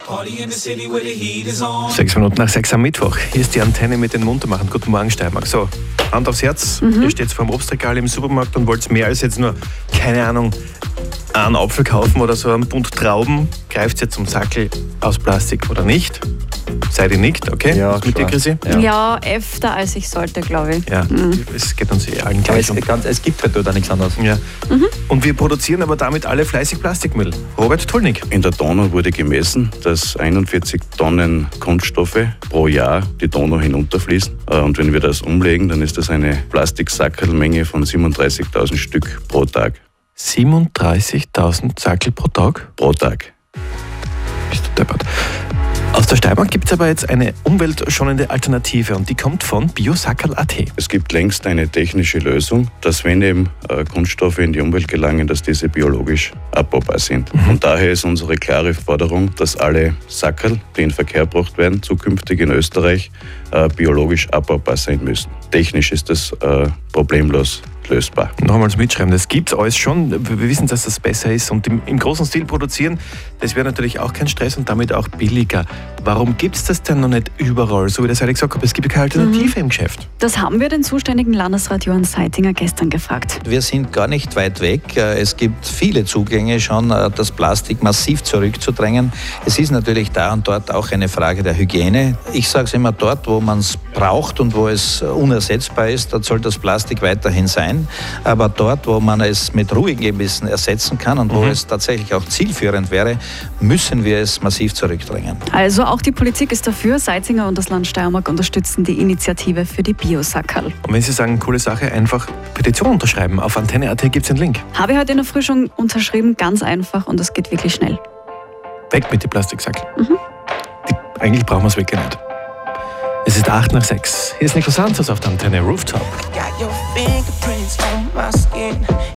6 Minuten nach 6 am Mittwoch. Hier ist die Antenne mit den Muntermachen. Guten Morgen, Steiermark. So, Hand aufs Herz. Ihr steht vor dem Obstregal im Supermarkt und wollt mehr als jetzt nur, keine Ahnung, einen Apfel kaufen oder so einen Bund Trauben. Greift ihr zum Sackel aus Plastik oder nicht? Seid ihr nicht, okay? Ja, was mit dir, Chrissy? Ja, öfter als ich sollte, glaube ich. Ja, es geht uns allen Aber gleich um. es gibt halt dort auch nichts anderes. Ja. Und wir produzieren aber damit alle fleißig Plastikmüll. Robert Tullnig. In der Donau wurde gemessen, dass 41 Tonnen Kunststoffe pro Jahr die Donau hinunterfließen. Und wenn wir das umlegen, dann ist das eine Plastiksackerlmenge von 37.000 Stück pro Tag. 37.000 Sackel pro Tag? Pro Tag. Bist du deppert. Aus der Steiermark gibt es aber jetzt eine umweltschonende Alternative und die kommt von biosackerl.at. Es gibt längst eine technische Lösung, dass wenn eben Kunststoffe in die Umwelt gelangen, dass diese biologisch abbaubar sind. Und daher ist unsere klare Forderung, dass alle Sackerl, die in Verkehr gebracht werden, zukünftig in Österreich biologisch abbaubar sein müssen. Technisch ist das problemlos lösbar. Nochmals mitschreiben, das gibt es alles schon. Wir wissen, dass das besser ist und im großen Stil produzieren, das wäre natürlich auch kein Stress und damit auch billiger. Warum gibt es das denn noch nicht überall? So wie das Alex gesagt hat, es gibt keine Alternative im Geschäft. Das haben wir den zuständigen Landesrat Johann Seitinger gestern gefragt. Wir sind gar nicht weit weg. Es gibt viele Zugänge schon, das Plastik massiv zurückzudrängen. Es ist natürlich da und dort auch eine Frage der Hygiene. Ich sage es immer, dort, wo man es braucht und wo es unersetzbar ist, dort soll das Plastik weiterhin sein. Aber dort, wo man es mit ruhigem Gewissen ersetzen kann und wo es tatsächlich auch zielführend wäre, müssen wir es massiv zurückdrängen. Also auch die Politik ist dafür. Seitinger und das Land Steiermark unterstützen die Initiative für die Biosackerl. Und wenn Sie sagen, coole Sache, einfach Petition unterschreiben. Auf Antenne.at gibt es einen Link. Habe ich heute in der Früh schon unterschrieben, ganz einfach und das geht wirklich schnell. Weg mit den Plastiksackel. Eigentlich brauchen wir es wirklich nicht. Es ist 8 nach 6. Hier ist Niklas Santos auf der Antenne Rooftop. Got your fingerprints on my skin.